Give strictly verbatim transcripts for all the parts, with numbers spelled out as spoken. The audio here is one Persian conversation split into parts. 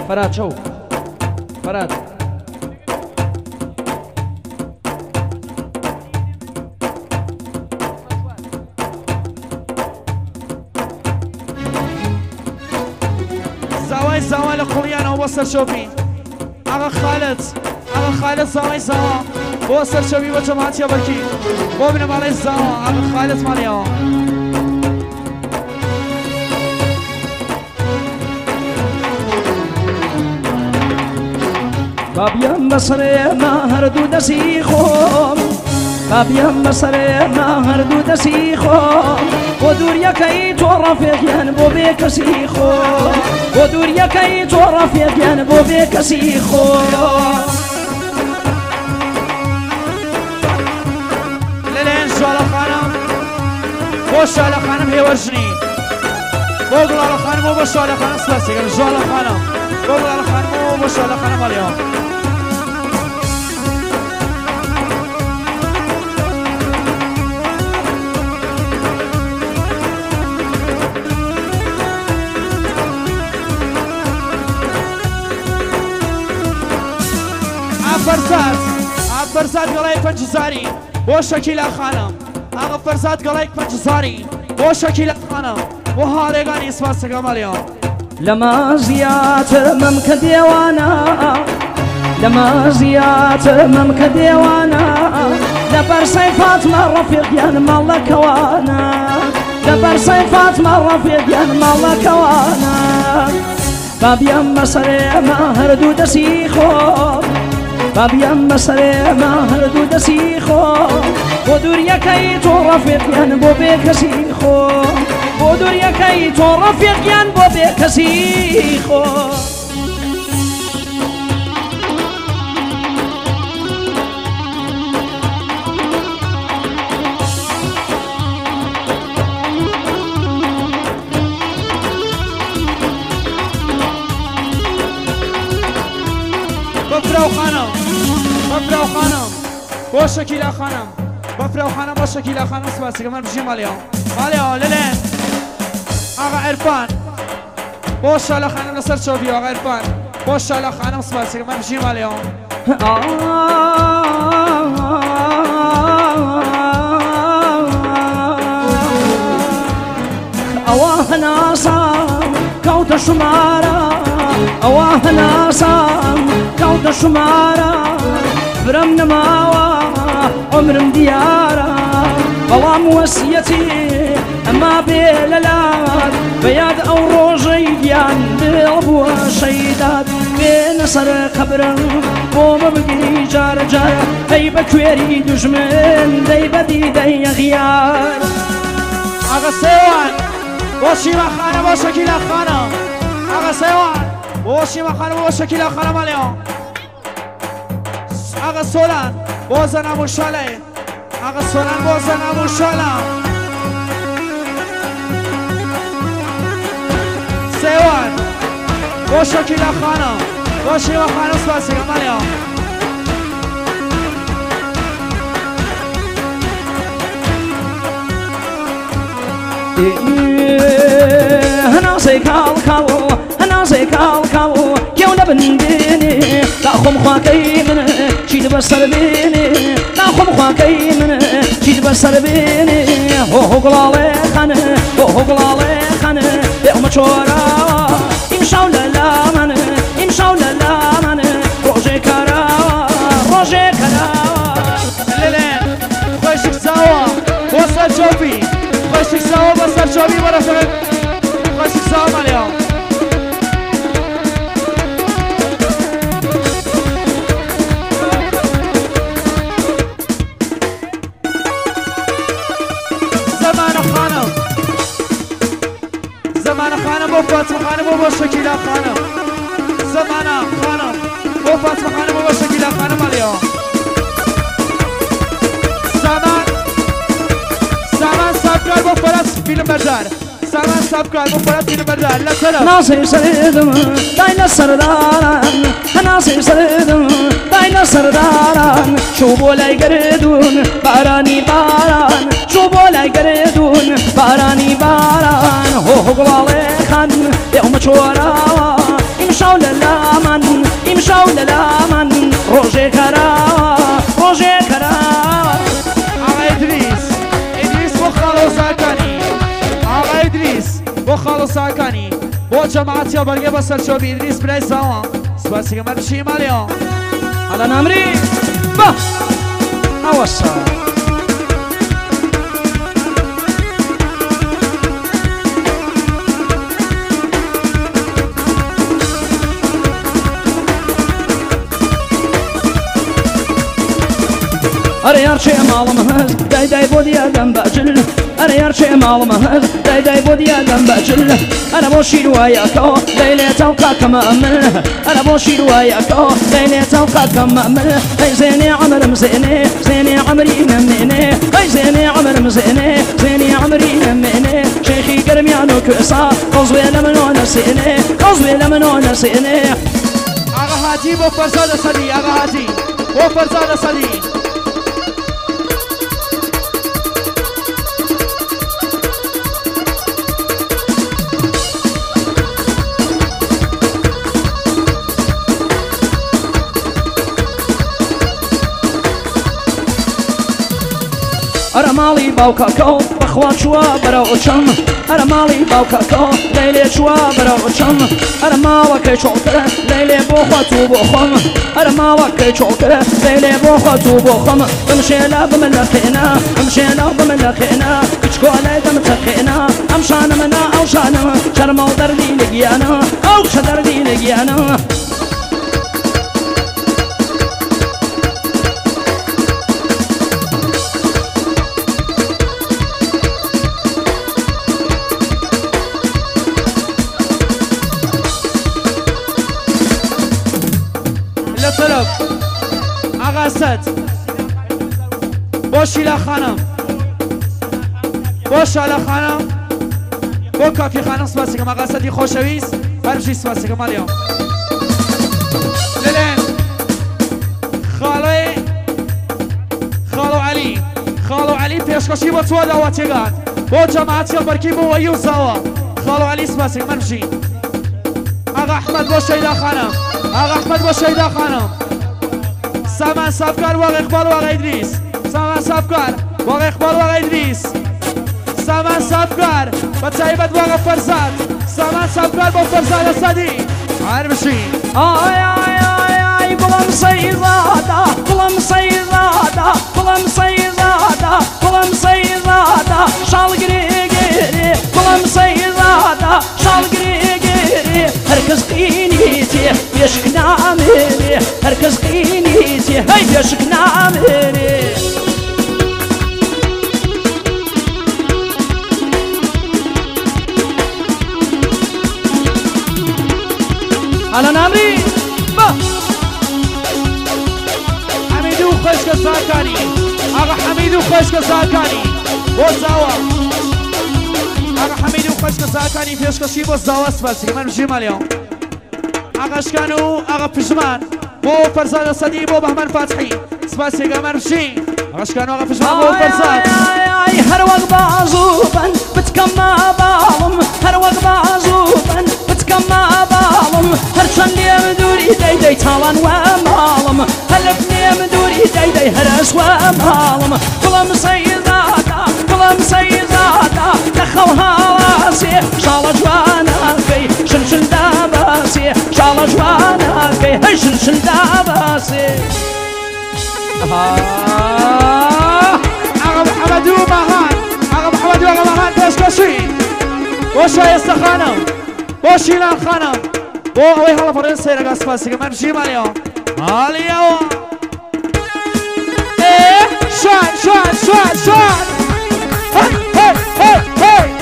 فراد شو فراد زاوای زاوای لقلیان و وصل شوفی آقا خالد آقا خالد زاوای زاوا وصل شوفی و جماعت یا بکی ببینم علی زاوا آقا خالد مالیا بابيم بصري ما هردو دسيخوم بابيم بصري ما هردو دسيخوم ودور يكي تعرف يان بو بيك سيخوم ودور يكي تعرف يان بو بيك سيخوم للين شوالا خانم بو شوالا خانم هي ورجني بوغل على خانم و بو شوالا خانم سلاسي شوالا خانم بوغل على خانم و بو شوالا خانم اليوم فرزاد فرزاد قلعه پنجزاری بو شکیل خانم آقا فرزاد قلعه پنجزاری بو شکیل خانم و هارگانی اسپاس کمالیان لما زيات ممك ديوانا لما زيات ممك ديوانا لبر صيفات ما رفيق ين مالا كوانا لبر صيفات ما رفيق ين مالا كوانا بابيم مسري ما هردو دسيخو بابيم مسري ما هردو دسيخو ودور يكي تعرفيق ين بو بيك سيخو ودور يكي تعرفيق ين بو بيك سيخو بفرو خانم بفرو خانم با شکیلا خانم بفرو خانم با شکیلا خانم سپاسی که من بشیم مالیا مالیا للین آقا عرفان با شالا خانم نصر شوفی آقا عرفان با شالا خانم سپاسی که من بشیم مالیا اواه ناسا كوت شمارا اواه ناسا كوت شمارا برم نماوا عمرم ديارا بلام وسيتي اما بلالات بياد او روجي ديان بالبو شيدات بين سر قبرم بوم بقي جار جار هي بكويري دجمن دي بدي دي غيار آقا سیوان با شیما خانم با شکیلا خانم آقا سیوان با شیما خانم با شکیلا خانم اليوم آقا سولان با زنم و شاله آقا سولان با زنم و شاله سیوان با شکیلا خانم با شیما خانم سپاسی کنم اليوم هنا سيكال كالو هنا سيكال كالو كيو نبنديني لا خم خواكي من شيد بسر بيني لا خم خواكي من شيد بسر بيني هو هو قلالي خانه هو هو قلالي خانه يوم تشورا امشاو لا من امشاو لا من روجي كرا روجي كرا للين خوشك سوا وصل شوفي خوشك سوا وصل شوفي برا شوفي خوشك سوا اليوم زمان خانم زمان خانم و فاطمه خانم و شکیلا خانم زمان خانم و فاطمه خانم و شکیلا خانم اليوم زمان زمان سابقال با فرس فیلم بردار زمان سابقال با فرس فیلم بردار لا سلام ناصر سردم داينا سرداران ناصر سردم داينا سرداران شو بولاي قردون باراني باران شو بولاي قردون باراني باران هو هو قلالي خان يوم تشورا يمشوا للامن يمشوا للامن روجي كرا روجي كرا آقا ادریس ادریس بو خالو ساکانی آقا ادریس بو خالو ساکانی بو جماعت یا برگه بسر شو بی ادریس برای زوان سپاسی که من بشیم اليوم على نمري با اوسع أري يرشي مالم هز داي داي بودي أدم بأجل أري يرشي مالم هز داي داي بودي أدم بأجل أنا بوشي رواياكو ليلة توقع كما أمل أنا بوشي رواياكو ليلة توقع كما أمل أي زيني عمر مزيني زيني عمري نميني أي زيني عمر مزيني زيني عمري نميني شيخي قرميانو كسا قوزوي لمنو نسيني قوزوي لمنو نسيني آقا هاتی بو فرزاد صدی آقا هاتی بو فرزاد صدی أرى مالي باوكاكو بخوات شوا براو شم أرى مالي باوكاكو ليلي شوا براو شم أرى مالك شوكرة ليلي بوخاتو بوخم أرى مالك شوكرة ليلي بوخاتو بوخم بمشينا بملخينا بمشينا بملخينا كشكو علي دم تخينا أمشان منا أو شانا شرمو دردي لقيانا أو شدردي لقيانا لطلب آقا اسد با شیلا خانم با شالا خانم با کافی خانم سپاسی کم آقا اسدی خوشویست برمشی سپاسی کم اليوم للين خالوی خالو علی خالو علی پیشکشی با تو دعوتیگان با جماعت یا برکی با ویو زوا خالو علی سپاسی کم برمشی آقا احمد با شیلا خانم آقا احمد با شیدا خانم سامان صافکار و اقبال و آقا ادریس سامان صافکار و اقبال و آقا ادریس سامان صافکار با تایبت و آقا فرزاد سامان صافکار با فرزاد اسدی عار بشی آی آی آی آی بلم سیزادا بلم سیزادا بلم سیزادا بلم سیزادا شال گری گری بلم سیزادا شال گری گری هرکس قینیتی يشكنا مني هركز قينيتي هاي يشكنا مني على نامري با حميدو خشك ساكاني آقا حميدو خشك ساكاني بوزاوا آقا حميدو خشك ساكاني فيشكشي بوزاوا سباسي كمان بجيم اليوم آقا شكانو آقا پشمان بو فرزاد صدی بو بهمن فتحی سپاسی قمر بشی آقا شكانو آقا پشمان بو فرزاد آی هر وقت بازوبن بتكما بالم هر وقت بازوبن بتكما بالم هر چند لیم دوری دی دی تالان و مالم هلف لیم دوری دی دی هرس و مالم بلم سیزادا بلم سیزادا دخل هواسي شال جوانا في شنشن داباسي شال جوانا في هي شنشن داباسي آقا محمد و مهان آقا محمد و آقا مهان پیشکشی بو شایسته خانم بو شیلان خانم بو اوی حالا فرین سیرگا سپاسی که من بشیم اليوم اليوم اه شان شان شان شان هی هی هی هی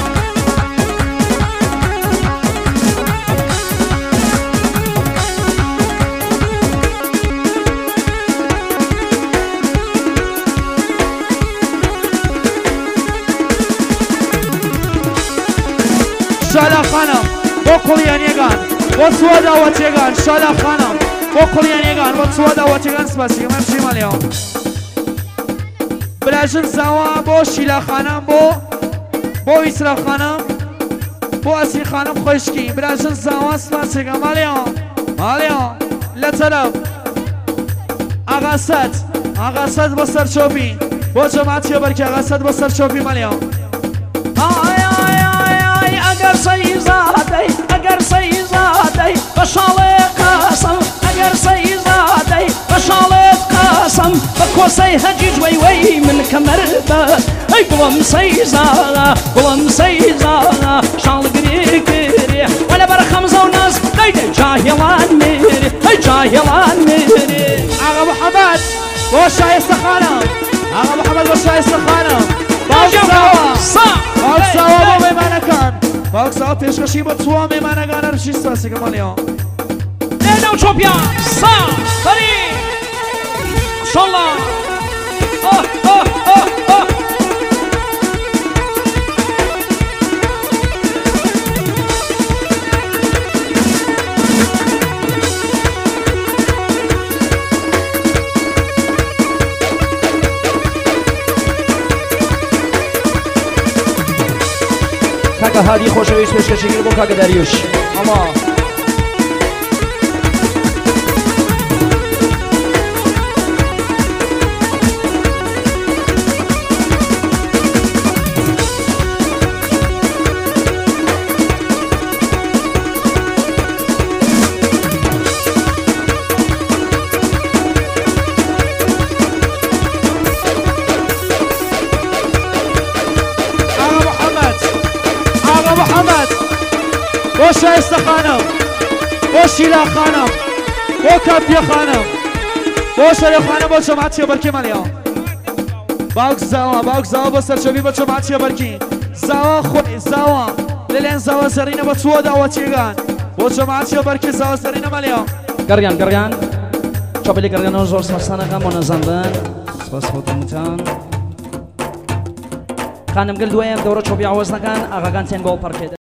شالا خانم با قلیانیگان با سوا دعوتیگان شالا خانم با قلیانیگان با سوا دعوتیگان سپاسی که من بشیم اليوم بلجن زوا با شیلا خانم با با ویسرا خانم بۆ ئەسی خانم خۆشکی براژن زاوان سپاسێکە ماڵیان ماڵیان لە تەرەف ئاغاسەد ئاغاسەد بۆ سەر چۆپی بۆ جەماعەتی بەرکی ئاغاسەد بۆ سەر چۆپی ماڵیان ئای ئای ئای ئای ئەگەر سەیزادەی ئەگەر سەیزادەی بە شاڵێ قاسم ئەگەر سەیزادەی بە شاڵێت قاسم بە کۆسەی هەجی جوەی وەی من کەمەر بە ئەی گوڵم سەیزادا گوڵم سەیزادا شاڵگری گری وە لەبەر خەمزە و ناز دەیدە جاهێڵان میری ئەی جاهێڵان میری ئاغا محەممەد بۆ شایستە خانم ئاغا محەممەد بۆ شایستە خانم باوکساوە بۆ مێمانەکان باوکساوە پێشکەشی بۆ چوە مێمانەکانە ڕشی سپاسێکە ماڵیەوە لێنە و چۆپیا سا بەری شڵا کاکە هادی خۆشەویست پێشکەشیگر بۆ کاکە دەریوش ئەڵا بۆ شایستە خانم بۆ شیلا خانم بۆ کاپیە خانم بۆ شەرێ خانم بۆ جەماعەتی بەرکی ماڵیەوە باوک زاوە باوک زاوە بۆ سەرچەوی بۆ جەماعەتی بەرکی زاوە خۆی زاوە لەلێن زاوە زەرینە بە چوە داوەتیگان بۆ جەماعەتی بەرکی زاوە زەرینە ماڵیەوە گەڕیان گەڕیان چۆپێلی گەڕیانەوە زۆر سپاسانەکەم بۆ نەزاندن سپاس بۆتان خانم گەل دوایەم دەورە چۆپی ئاوەزنەکان ئاغاکان تێن گۆڵ پەرکێدە